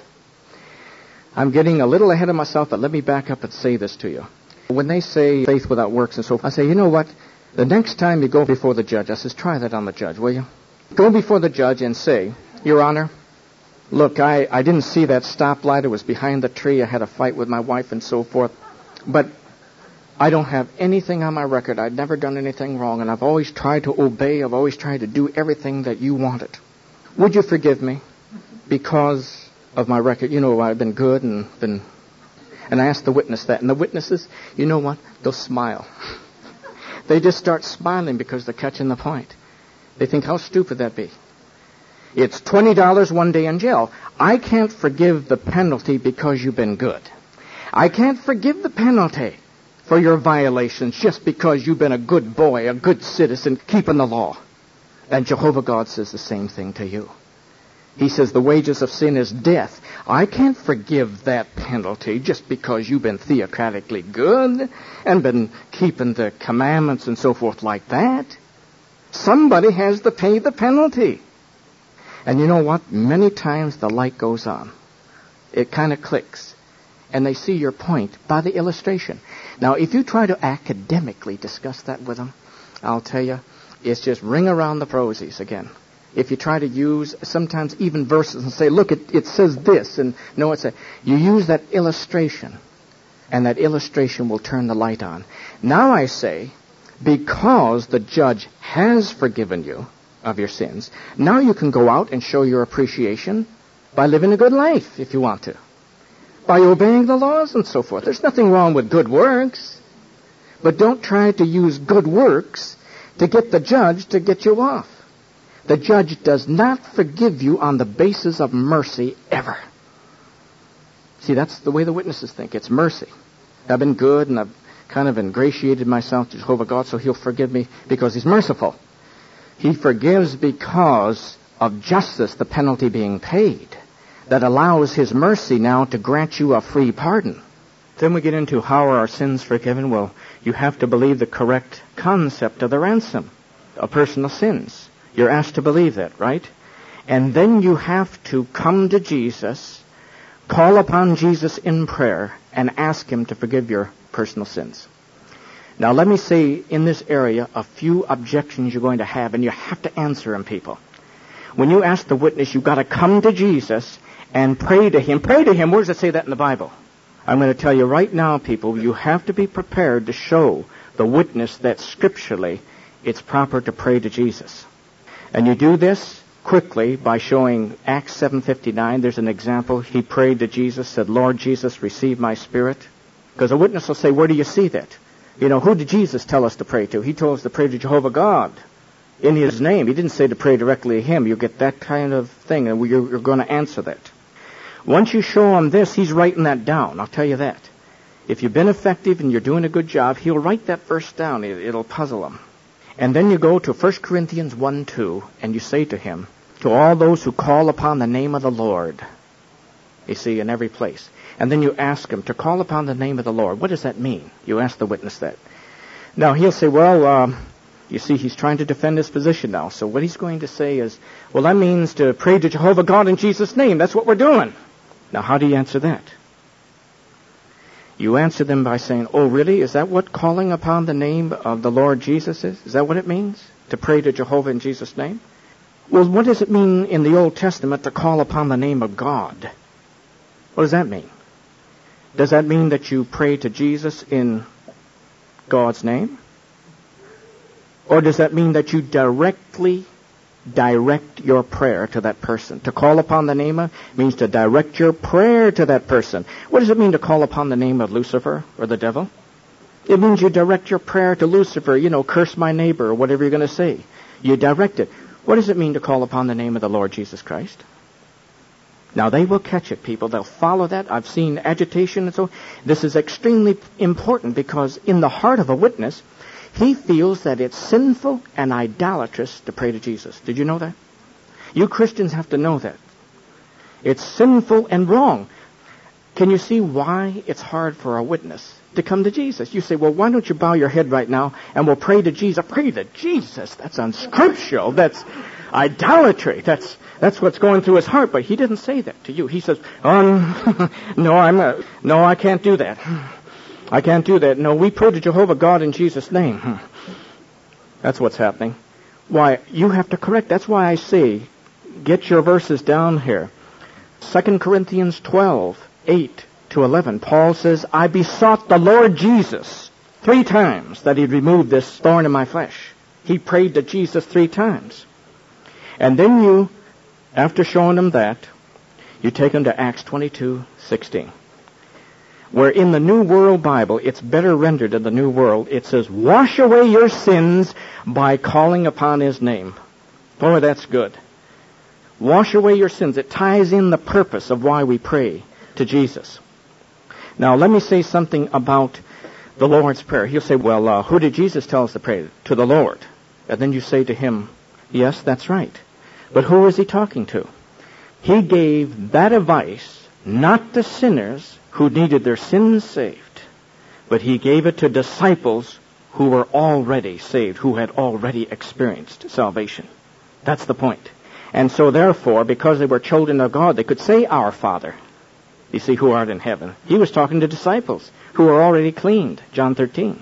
I'm getting a little ahead of myself, but let me back up and say this to you. When they say faith without works and so forth, I say, you know what? The next time you go before the judge, I says, try that on the judge, will you? Go before the judge and say, Your Honor, look, I, I didn't see that stoplight. It was behind the tree. I had a fight with my wife and so forth. But I don't have anything on my record. I've never done anything wrong, and I've always tried to obey. I've always tried to do everything that you wanted. Would you forgive me because of my record? You know, I've been good and been... And I asked the witness that. And the witnesses, you know what? They'll smile. They just start smiling because they're catching the point. They think, how stupid that be? It's twenty dollars one day in jail. I can't forgive the penalty because you've been good. I can't forgive the penalty for your violations just because you've been a good boy, a good citizen, keeping the law. And Jehovah God says the same thing to you. He says the wages of sin is death. I can't forgive that penalty just because you've been theocratically good and been keeping the commandments and so forth like that. Somebody has to pay the penalty. And you know what? Many times the light goes on. It kind of clicks. And they see your point by the illustration. Now, if you try to academically discuss that with them, I'll tell you, it's just ring around the rosies again. If you try to use sometimes even verses and say, look, it, it says this, and no, it's a, you use that illustration, and that illustration will turn the light on. Now I say, because the judge has forgiven you of your sins, now you can go out and show your appreciation by living a good life, if you want to, by obeying the laws and so forth. There's nothing wrong with good works, but don't try to use good works to get the judge to get you off. The judge does not forgive you on the basis of mercy ever. See, that's the way the witnesses think. It's mercy. I've been good and I've kind of ingratiated myself to Jehovah God, so he'll forgive me because he's merciful. He forgives because of justice, the penalty being paid, that allows his mercy now to grant you a free pardon. Then we get into how are our sins forgiven? Well, you have to believe the correct concept of the ransom, of personal sins. You're asked to believe that, right? And then you have to come to Jesus, call upon Jesus in prayer, and ask him to forgive your personal sins. Now let me say in this area a few objections you're going to have, and you have to answer them, people. When you ask the witness, you've got to come to Jesus and pray to him. Pray to him. Where does it say that in the Bible? I'm going to tell you right now, people, you have to be prepared to show the witness that scripturally it's proper to pray to Jesus. And you do this quickly by showing Acts seven fifty-nine. There's an example. He prayed to Jesus, said, Lord Jesus, receive my spirit. Because a witness will say, where do you see that? You know, who did Jesus tell us to pray to? He told us to pray to Jehovah God in his name. He didn't say to pray directly to him. You get that kind of thing, and you're, you're going to answer that. Once you show him this, he's writing that down. I'll tell you that. If you've been effective and you're doing a good job, he'll write that verse down. It, it'll puzzle him. And then you go to First Corinthians one two, and you say to him, to all those who call upon the name of the Lord, you see, in every place. And then you ask him to call upon the name of the Lord. What does that mean? You ask the witness that. Now, he'll say, well, um, you see, he's trying to defend his position now. So what he's going to say is, well, that means to pray to Jehovah God in Jesus' name. That's what we're doing. Now, how do you answer that? You answer them by saying, oh, really? Is that what calling upon the name of the Lord Jesus is? Is that what it means? To pray to Jehovah in Jesus' name? Well, what does it mean in the Old Testament to call upon the name of God? What does that mean? Does that mean that you pray to Jesus in God's name? Or does that mean that you directly direct your prayer to that person? To call upon the name of means to direct your prayer to that person. What does it mean to call upon the name of Lucifer or the devil? It means you direct your prayer to Lucifer, you know, curse my neighbor or whatever you're going to say. You direct it. What does it mean to call upon the name of the Lord Jesus Christ? Now, they will catch it, people. They'll follow that. I've seen agitation and so. This is extremely important because in the heart of a witness, he feels that it's sinful and idolatrous to pray to Jesus. Did you know that? You Christians have to know that. It's sinful and wrong. Can you see why it's hard for a witness to come to Jesus? You say, well, why don't you bow your head right now and we'll pray to Jesus. Pray to Jesus. That's unscriptural. That's idolatry. That's that's what's going through his heart. But he didn't say that to you. He says, oh, no, I'm a, no, I can't do that. I can't do that. No, we pray to Jehovah God in Jesus' name. That's what's happening. Why, you have to correct. That's why I say, get your verses down here. Second Corinthians twelve, eight to eleven. Paul says, I besought the Lord Jesus three times that he'd remove this thorn in my flesh. He prayed to Jesus three times. And then you, after showing him that, you take him to Acts twenty-two, sixteen. Where in the New World Bible, it's better rendered in the New World, it says, wash away your sins by calling upon his name. Boy, that's good. Wash away your sins. It ties in the purpose of why we pray to Jesus. Now, let me say something about the Lord's Prayer. He'll say, well, uh, who did Jesus tell us to pray? To the Lord. And then you say to him, yes, that's right. But who is he talking to? He gave that advice not to sinners who needed their sins saved, but he gave it to disciples who were already saved, who had already experienced salvation. That's the point. And so therefore, because they were children of God, they could say, Our Father, you see, who art in heaven. He was talking to disciples who were already cleaned, John thirteen.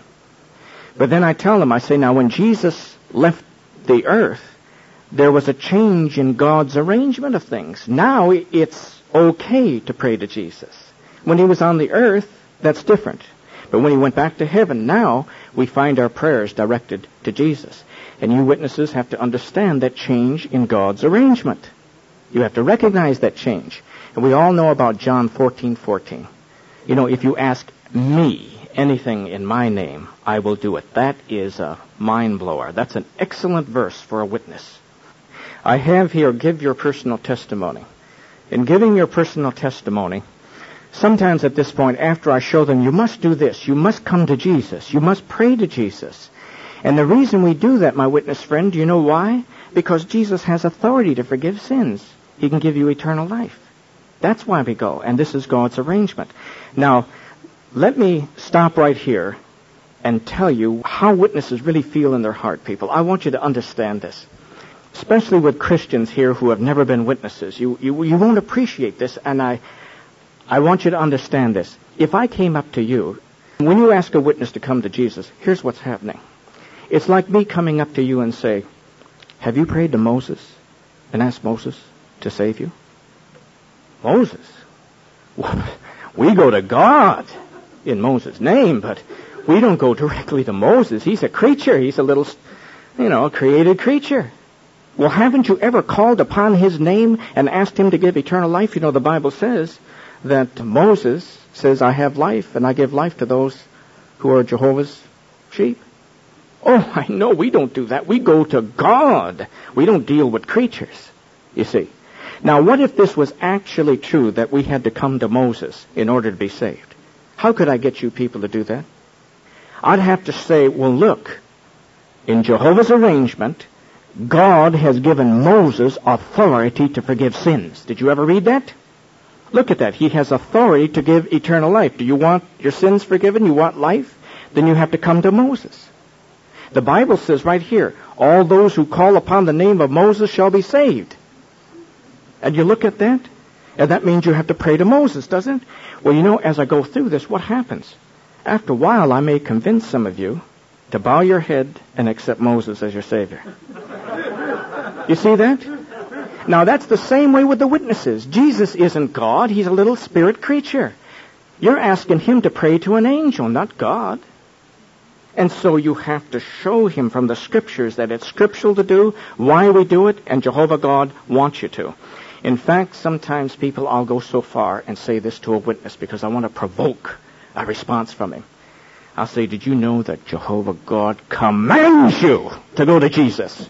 But then I tell them, I say, now when Jesus left the earth, there was a change in God's arrangement of things. Now it's okay to pray to Jesus. When he was on the earth, that's different. But when he went back to heaven, now we find our prayers directed to Jesus. And you witnesses have to understand that change in God's arrangement. You have to recognize that change. And we all know about John fourteen fourteen. You know, if you ask me anything in my name, I will do it. That is a mind blower. That's an excellent verse for a witness. I have here, give your personal testimony. In giving your personal testimony, sometimes at this point, after I show them, you must do this. You must come to Jesus. You must pray to Jesus. And the reason we do that, my witness friend, do you know why? Because Jesus has authority to forgive sins. He can give you eternal life. That's why we go, and this is God's arrangement. Now, let me stop right here and tell you how witnesses really feel in their heart, people. I want you to understand this, especially with Christians here who have never been witnesses. You, you, you won't appreciate this, and I, I want you to understand this. If I came up to you, when you ask a witness to come to Jesus, here's what's happening. It's like me coming up to you and say, have you prayed to Moses and asked Moses to save you? Moses? We go to God in Moses' name, but we don't go directly to Moses. He's a creature. He's a little, you know, created creature. Well, haven't you ever called upon his name and asked him to give eternal life? You know, the Bible says that Moses says, I have life, and I give life to those who are Jehovah's sheep. Oh, I know, we don't do that. We go to God. We don't deal with creatures, you see. Now, what if this was actually true, that we had to come to Moses in order to be saved? How could I get you people to do that? I'd have to say, well, look, in Jehovah's arrangement, God has given Moses authority to forgive sins. Did you ever read that? Look at that. He has authority to give eternal life. Do you want your sins forgiven? You want life? Then you have to come to Moses. The Bible says right here, all those who call upon the name of Moses shall be saved. And you look at that, and that means you have to pray to Moses, doesn't it? Well, you know, as I go through this, what happens? After a while, I may convince some of you to bow your head and accept Moses as your Savior. You see that? Now, that's the same way with the witnesses. Jesus isn't God. He's a little spirit creature. You're asking him to pray to an angel, not God. And so you have to show him from the Scriptures that it's scriptural to do, why we do it, and Jehovah God wants you to. In fact, sometimes people, I'll go so far and say this to a witness because I want to provoke a response from him. I'll say, did you know that Jehovah God commands you to go to Jesus?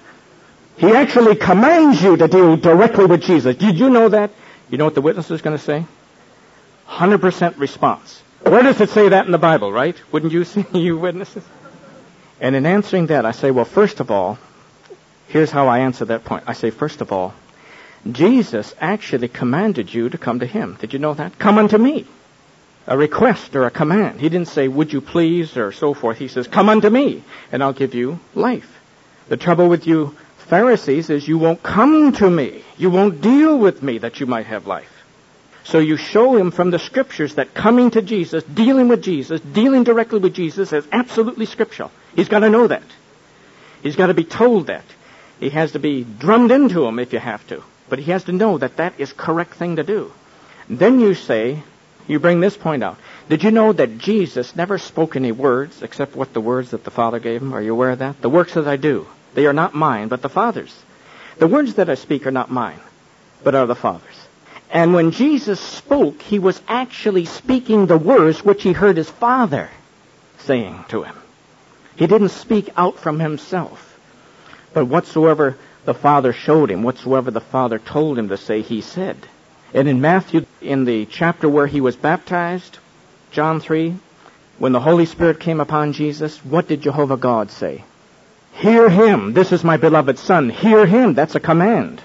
He actually commands you to deal directly with Jesus. Did you know that? You know what the witness is going to say? one hundred percent response. Where does it say that in the Bible, right? Wouldn't you say, you witnesses? And in answering that, I say, well, first of all, here's how I answer that point. I say, first of all, Jesus actually commanded you to come to him. Did you know that? Come unto me. A request or a command. He didn't say, would you please, or so forth. He says, come unto me, and I'll give you life. The trouble with you Pharisees is you won't come to me. You won't deal with me that you might have life. So you show him from the Scriptures that coming to Jesus, dealing with Jesus, dealing directly with Jesus is absolutely scriptural. He's got to know that. He's got to be told that. He has to be drummed into him if you have to. But he has to know that that is correct thing to do. Then you say, you bring this point out. Did you know that Jesus never spoke any words except what the words that the Father gave him? Are you aware of that? The works that I do, they are not mine, but the Father's. The words that I speak are not mine, but are the Father's. And when Jesus spoke, he was actually speaking the words which he heard his Father saying to him. He didn't speak out from himself. But whatsoever the Father showed him, whatsoever the Father told him to say, he said. And in Matthew, in the chapter where he was baptized, John three, when the Holy Spirit came upon Jesus, what did Jehovah God say? Hear him. This is my beloved Son. Hear him. That's a command.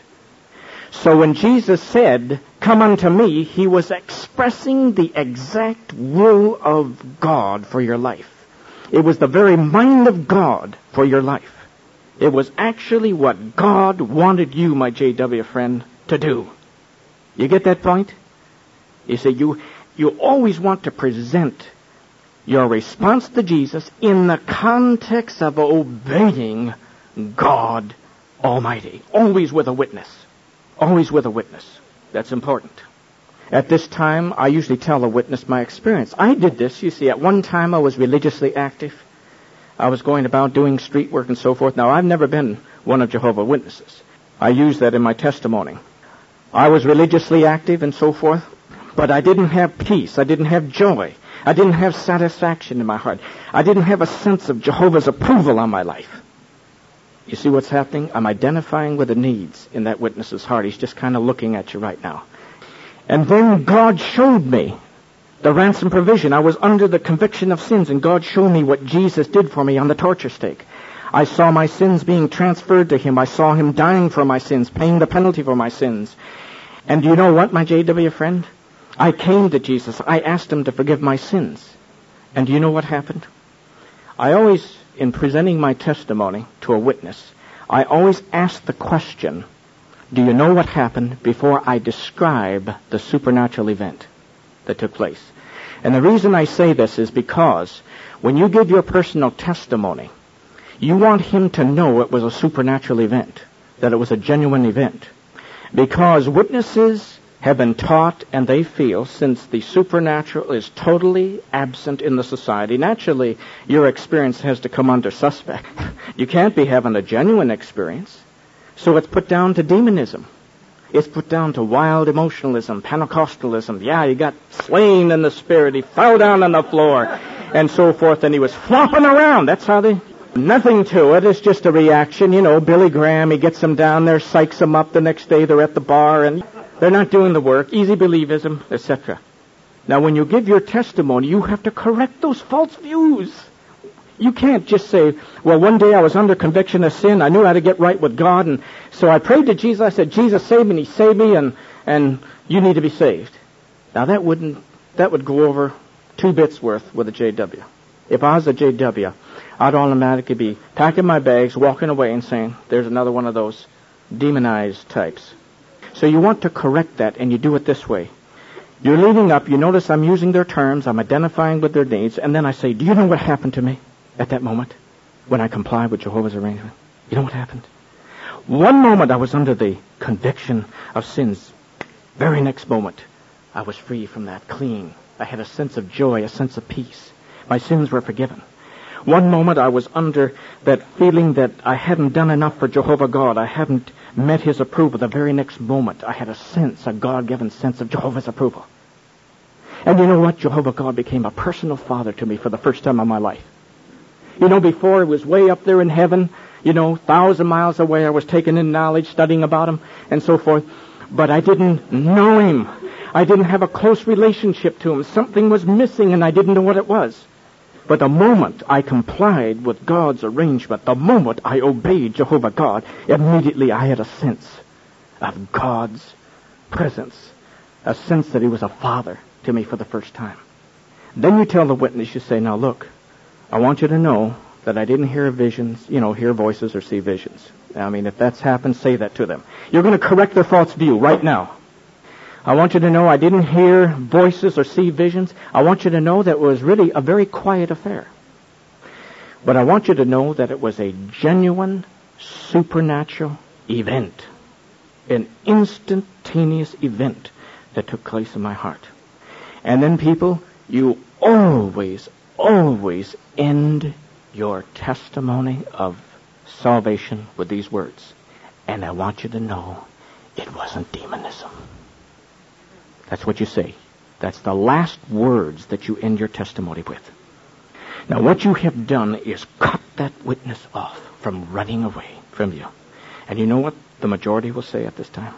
So when Jesus said, come unto me, he was expressing the exact will of God for your life. It was the very mind of God for your life. It was actually what God wanted you, my J W friend, to do. You get that point? You see, you, you always want to present your response to Jesus in the context of obeying God Almighty. Always with a witness. Always with a witness. That's important. At this time, I usually tell a witness my experience. I did this, you see, at one time I was religiously active. I was going about doing street work and so forth. Now, I've never been one of Jehovah's Witnesses. I use that in my testimony. I was religiously active and so forth, but I didn't have peace. I didn't have joy. I didn't have satisfaction in my heart. I didn't have a sense of Jehovah's approval on my life. You see what's happening? I'm identifying with the needs in that witness's heart. He's just kind of looking at you right now. And then God showed me The ransom provision. I was under the conviction of sins, and God showed me what Jesus did for me on the torture stake. I saw my sins being transferred to him. I saw him dying for my sins, paying the penalty for my sins. And do you know what, my J W friend? I came to Jesus. I asked him to forgive my sins. And do you know what happened? I always, in presenting my testimony to a witness, I always ask the question, do you know what happened before I describe the supernatural event that took place? And the reason I say this is because when you give your personal testimony, you want him to know it was a supernatural event, that it was a genuine event. Because witnesses have been taught, and they feel, since the supernatural is totally absent in the society, naturally your experience has to come under suspect. You can't be having a genuine experience. So it's put down to demonism. It's put down to wild emotionalism, Pentecostalism. Yeah, he got slain in the spirit. He fell down on the floor and so forth, and he was flopping around. That's how they... Nothing to it. It's just a reaction. You know, Billy Graham, he gets them down there, psychs them up. The next day they're at the bar, and they're not doing the work. Easy believism, et cetera. Now, when you give your testimony, you have to correct those false views. You can't just say, well, one day I was under conviction of sin. I knew how to get right with God, and so I prayed to Jesus. I said, Jesus, save me, and he saved me, and, and you need to be saved. Now, that wouldn't, that would go over two bits worth with a J W. If I was a J W, I'd automatically be packing my bags, walking away and saying, there's another one of those demonized types. So you want to correct that, and you do it this way. You're leading up, you notice I'm using their terms, I'm identifying with their needs, and then I say, do you know what happened to me at that moment when I complied with Jehovah's arrangement? You know what happened? One moment I was under the conviction of sins. Very next moment, I was free from that, clean. I had a sense of joy, a sense of peace. My sins were forgiven. One moment I was under that feeling that I hadn't done enough for Jehovah God. I hadn't met his approval. The very next moment I had a sense, a God-given sense of Jehovah's approval. And you know what? Jehovah God became a personal father to me for the first time in my life. You know, before it was way up there in heaven, you know, thousand miles away. I was taking in knowledge, studying about him, and so forth. But I didn't know him. I didn't have a close relationship to him. Something was missing, and I didn't know what it was. But the moment I complied with God's arrangement, the moment I obeyed Jehovah God, immediately I had a sense of God's presence, a sense that he was a father to me for the first time. Then you tell the witness, you say, now look, I want you to know that I didn't hear visions, you know, hear voices or see visions. I mean, if that's happened, say that to them. You're going to correct their false view right now. I want you to know I didn't hear voices or see visions. I want you to know that it was really a very quiet affair. But I want you to know that it was a genuine, supernatural event. An instantaneous event that took place in my heart. And then, people, you always, always end your testimony of salvation with these words. And I want you to know it wasn't demonism. That's what you say. That's the last words that you end your testimony with. Now, what you have done is cut that witness off from running away from you. And you know what the majority will say at this time?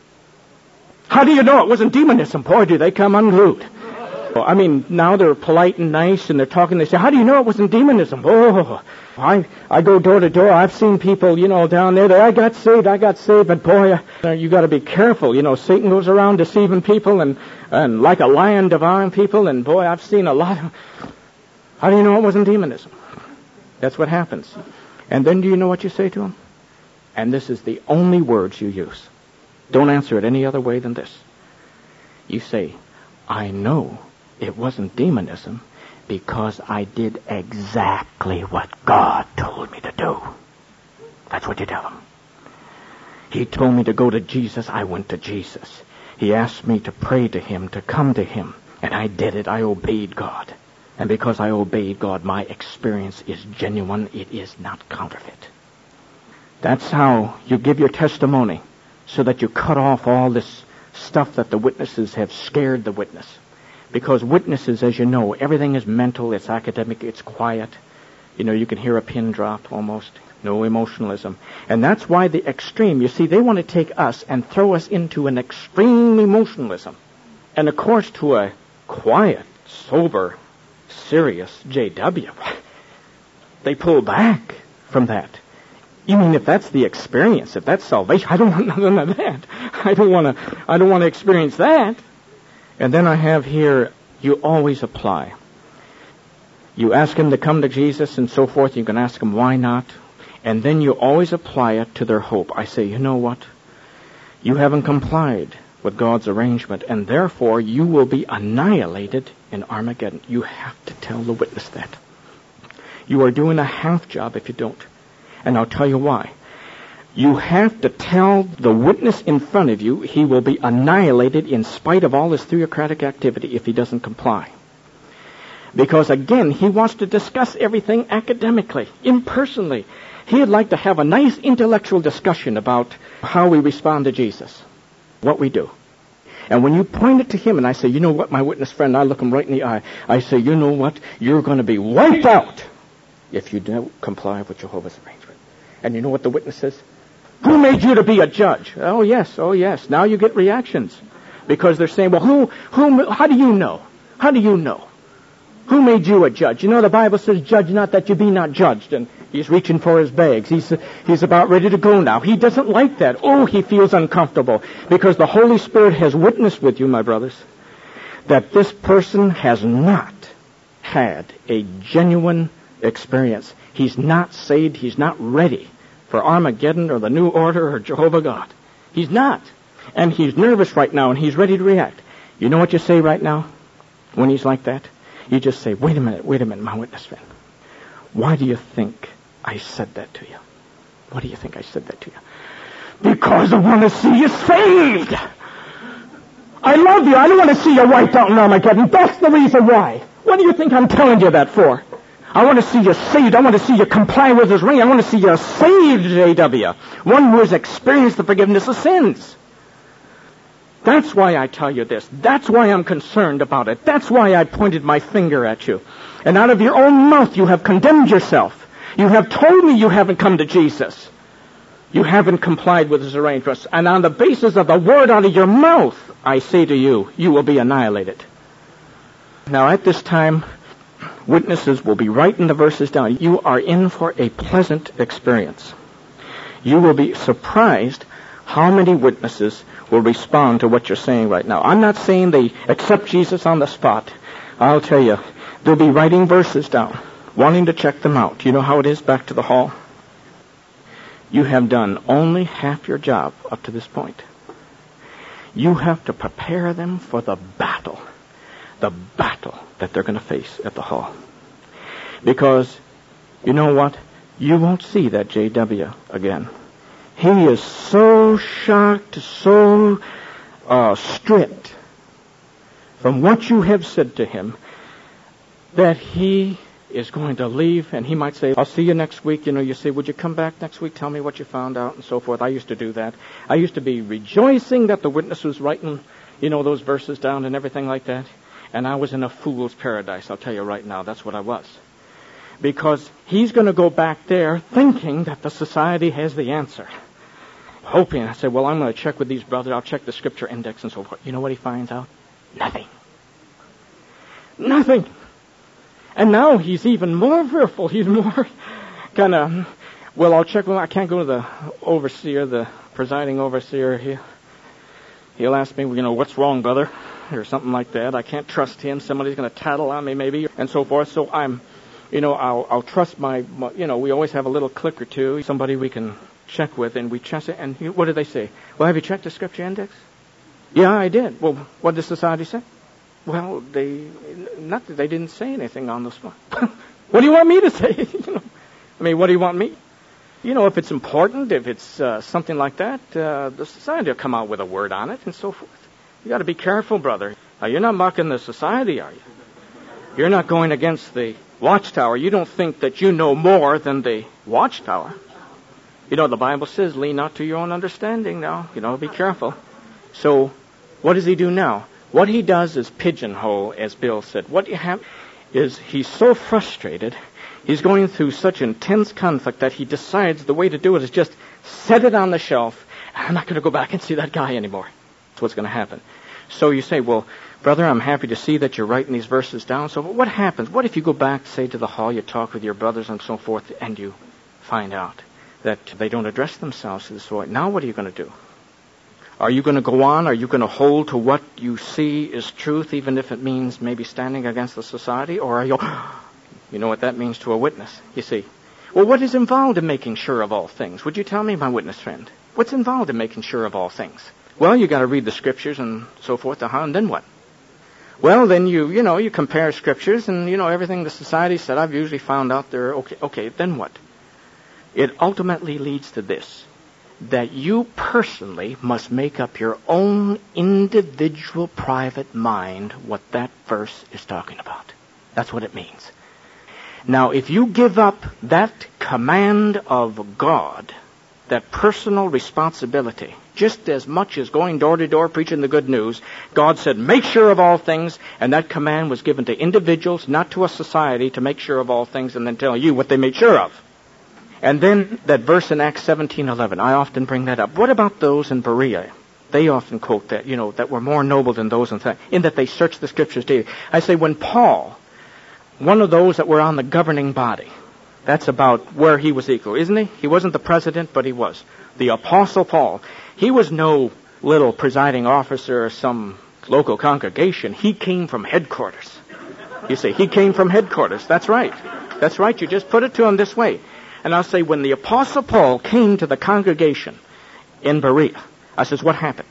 How do you know it wasn't demonism? Boy, do they come unglued. I mean, now they're polite and nice, and they're talking. They say, how do you know it wasn't demonism? Oh, I I go door to door. I've seen people, you know, down there. They, I got saved, I got saved. But boy, uh, you got to be careful. You know, Satan goes around deceiving people and, and like a lion devouring people. And boy, I've seen a lot of... How do you know it wasn't demonism? That's what happens. And then do you know what you say to them? And this is the only words you use. Don't answer it any other way than this. You say, I know it wasn't demonism because I did exactly what God told me to do. That's what you tell him. He told me to go to Jesus. I went to Jesus. He asked me to pray to him, to come to him. And I did it. I obeyed God. And because I obeyed God, my experience is genuine. It is not counterfeit. That's how you give your testimony, so that you cut off all this stuff that the witnesses have scared the witness. Because witnesses, as you know, everything is mental, it's academic, it's quiet. You know, you can hear a pin drop almost. No emotionalism. And that's why the extreme, you see, they want to take us and throw us into an extreme emotionalism. And of course, to a quiet, sober, serious J W. They pull back from that. You mean if that's the experience, if that's salvation, I don't want none of that. I don't want to, I don't want to experience that. And then I have here, you always apply. You ask them to come to Jesus and so forth. You can ask them why not. And then you always apply it to their hope. I say, you know what? You haven't complied with God's arrangement, and therefore you will be annihilated in Armageddon. You have to tell the witness that. You are doing a half job if you don't. And I'll tell you why. You have to tell the witness in front of you he will be annihilated in spite of all his theocratic activity if he doesn't comply. Because again, he wants to discuss everything academically, impersonally. He'd like to have a nice intellectual discussion about how we respond to Jesus, what we do. And when you point it to him and I say, you know what, my witness friend, I look him right in the eye. I say, you know what, you're going to be wiped out if you don't comply with Jehovah's arrangement. And you know what the witness says? Who made you to be a judge? Oh, yes, oh, yes. Now you get reactions. Because they're saying, well, who, who, how do you know? How do you know? Who made you a judge? You know, the Bible says, judge not that you be not judged. And he's reaching for his bags. He's, he's about ready to go now. He doesn't like that. Oh, he feels uncomfortable. Because the Holy Spirit has witnessed with you, my brothers, that this person has not had a genuine experience. He's not saved. He's not ready for Armageddon or the New Order or Jehovah God. He's not. And he's nervous right now and he's ready to react. You know what you say right now when he's like that? You just say, wait a minute, wait a minute, my witness friend. Why do you think I said that to you? Why do you think I said that to you? Because I want to see you saved. I love you. I don't want to see you wiped out in Armageddon. That's the reason why. What do you think I'm telling you that for? I want to see you saved. I want to see you comply with his ring. I want to see you saved, J W. One who has experienced the forgiveness of sins. That's why I tell you this. That's why I'm concerned about it. That's why I pointed my finger at you. And out of your own mouth you have condemned yourself. You have told me you haven't come to Jesus. You haven't complied with his arrangements. And on the basis of the word out of your mouth, I say to you, you will be annihilated. Now at this time, witnesses will be writing the verses down. You are in for a pleasant experience. You will be surprised how many witnesses will respond to what you're saying right now. I'm not saying they accept Jesus on the spot. I'll tell you, they'll be writing verses down, wanting to check them out. You know how it is back to the hall? You have done only half your job up to this point. You have to prepare them for the battle, the battle that they're going to face at the hall. Because, you know what? You won't see that J W again. He is so shocked, so uh, stripped from what you have said to him that he is going to leave, and he might say, I'll see you next week. You know, you say, would you come back next week, tell me what you found out, and so forth. I used to do that. I used to be rejoicing that the witness was writing, you know, those verses down and everything like that. And I was in a fool's paradise, I'll tell you right now. That's what I was. Because he's going to go back there thinking that the society has the answer. Hoping. I said, well, I'm going to check with these brothers. I'll check the scripture index and so forth. You know what he finds out? Nothing. Nothing. And now he's even more fearful. He's more kind of, well, I'll check. Well, I can't go to the overseer, the presiding overseer here. He'll ask me, well, you know, what's wrong, brother? Or something like that. I can't trust him. Somebody's going to tattle on me maybe, and so forth. So I'm, you know, I'll, I'll trust my, my, you know, we always have a little clique or two, somebody we can check with, and we check it, and he, what do they say? Well, have you checked the scripture index? Yeah, I did. Well, what did society say? Well, they, not that they didn't say anything on the spot. What do you want me to say? You know, I mean, what do you want me? You know, if it's important, if it's uh, something like that, uh, the society will come out with a word on it, and so forth. You got to be careful, brother. Now, you're not mocking the society, are you? You're not going against the watchtower. You don't think that you know more than the watchtower. You know, the Bible says, lean not to your own understanding now. You know, be careful. So, what does he do now? What he does is pigeonhole, as Bill said. What you have is he's so frustrated, he's going through such intense conflict that he decides the way to do it is just set it on the shelf. I'm not going to go back and see that guy anymore. That's what's going to happen. So you say, well, brother, I'm happy to see that you're writing these verses down. So what happens? What if you go back, say, to the hall, you talk with your brothers and so forth, and you find out that they don't address themselves to this way? Now what are you going to do? Are you going to go on? Are you going to hold to what you see is truth, even if it means maybe standing against the society? Or are you... You know what that means to a witness, you see. Well, what is involved in making sure of all things? Would you tell me, my witness friend? What's involved in making sure of all things? Well, you got to read the scriptures and so forth, uh-huh, and then what? Well, then you, you know, you compare scriptures and, you know, everything the society said. I've usually found out they're okay. Okay, then what? It ultimately leads to this, that you personally must make up your own individual private mind what that verse is talking about. That's what it means. Now, if you give up that command of God, that personal responsibility, just as much as going door to door preaching the good news, God said, make sure of all things, and that command was given to individuals, not to a society, to make sure of all things and then tell you what they made sure of. And then that verse in Acts seventeen eleven, I often bring that up. What about those in Berea? They often quote that, you know, that were more noble than those in fact, in that they searched the scriptures daily. I say, when Paul, one of those that were on the governing body, that's about where he was equal, isn't he? He wasn't the president, but he was. The Apostle Paul. He was no little presiding officer or some local congregation. He came from headquarters. You see, he came from headquarters. That's right. That's right. You just put it to him this way. And I'll say, when the Apostle Paul came to the congregation in Berea, I says, what happened?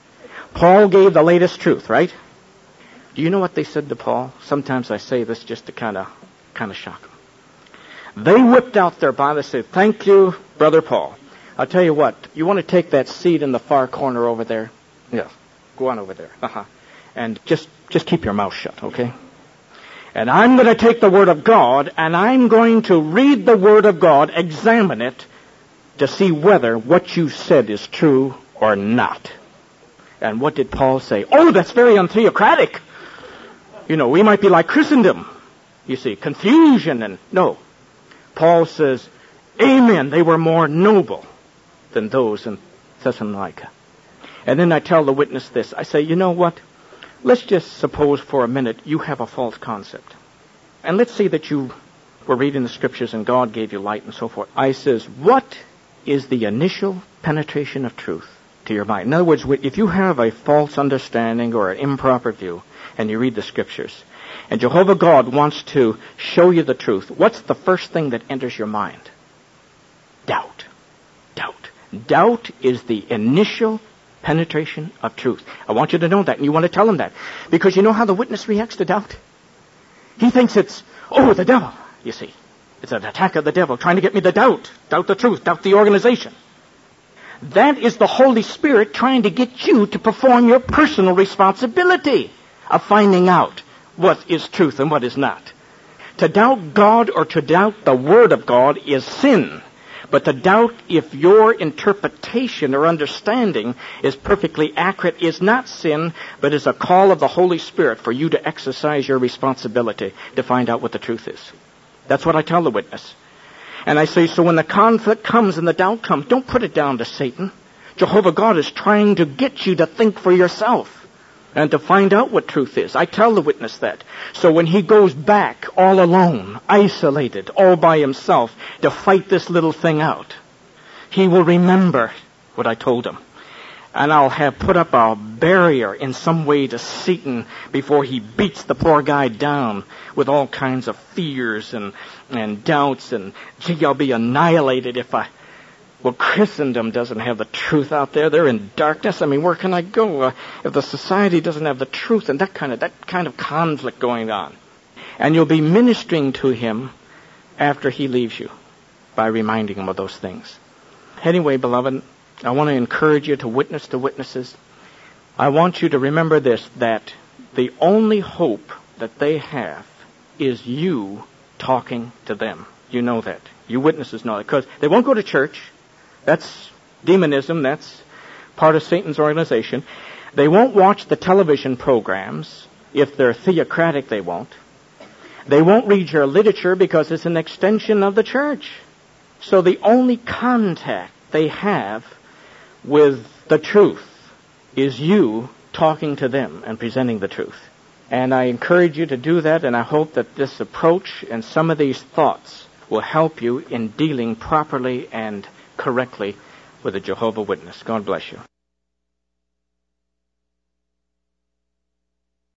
Paul gave the latest truth, right? Do you know what they said to Paul? Sometimes I say this just to kind of kind of shock them. They whipped out their Bible and said, thank you, Brother Paul. I'll tell you what, you want to take that seat in the far corner over there? Yeah, go on over there. Uh-huh. And just, just keep your mouth shut, okay? And I'm going to take the Word of God, and I'm going to read the Word of God, examine it, to see whether what you said is true or not. And what did Paul say? Oh, that's very untheocratic. You know, we might be like Christendom. You see, confusion and... No. Paul says, amen, they were more noble than those in Thessalonica. And then I tell the witness this. I say, you know what? Let's just suppose for a minute you have a false concept. And let's say that you were reading the scriptures and God gave you light and so forth. I says, what is the initial penetration of truth to your mind? In other words, if you have a false understanding or an improper view and you read the scriptures, and Jehovah God wants to show you the truth, what's the first thing that enters your mind? Doubt. Doubt. Doubt is the initial penetration of truth. I want you to know that, and you want to tell him that. Because you know how the witness reacts to doubt? He thinks it's, oh, the devil, you see. It's an attack of the devil trying to get me to doubt. Doubt the truth. Doubt the organization. That is the Holy Spirit trying to get you to perform your personal responsibility of finding out what is truth and what is not. To doubt God or to doubt the Word of God is sin. But to doubt if your interpretation or understanding is perfectly accurate is not sin, but is a call of the Holy Spirit for you to exercise your responsibility to find out what the truth is. That's what I tell the witness. And I say, so when the conflict comes and the doubt comes, don't put it down to Satan. Jehovah God is trying to get you to think for yourself and to find out what truth is. I tell the witness that. So when he goes back all alone, isolated, all by himself, to fight this little thing out, he will remember what I told him. And I'll have put up a barrier in some way to Satan before he beats the poor guy down with all kinds of fears and, and doubts. And, gee, I'll be annihilated if I... Well, Christendom doesn't have the truth out there. They're in darkness. I mean, where can I go uh, if the society doesn't have the truth and that kind of that kind of conflict going on? And you'll be ministering to him after he leaves you by reminding him of those things. Anyway, beloved, I want to encourage you to witness to witnesses. I want you to remember this, that the only hope that they have is you talking to them. You know that. You witnesses know that. Because they won't go to church. That's demonism. That's part of Satan's organization. They won't watch the television programs. If they're theocratic, they won't. They won't read your literature because it's an extension of the church. So the only contact they have with the truth is you talking to them and presenting the truth. And I encourage you to do that, and I hope that this approach and some of these thoughts will help you in dealing properly and correctly with a Jehovah's Witness. God bless you.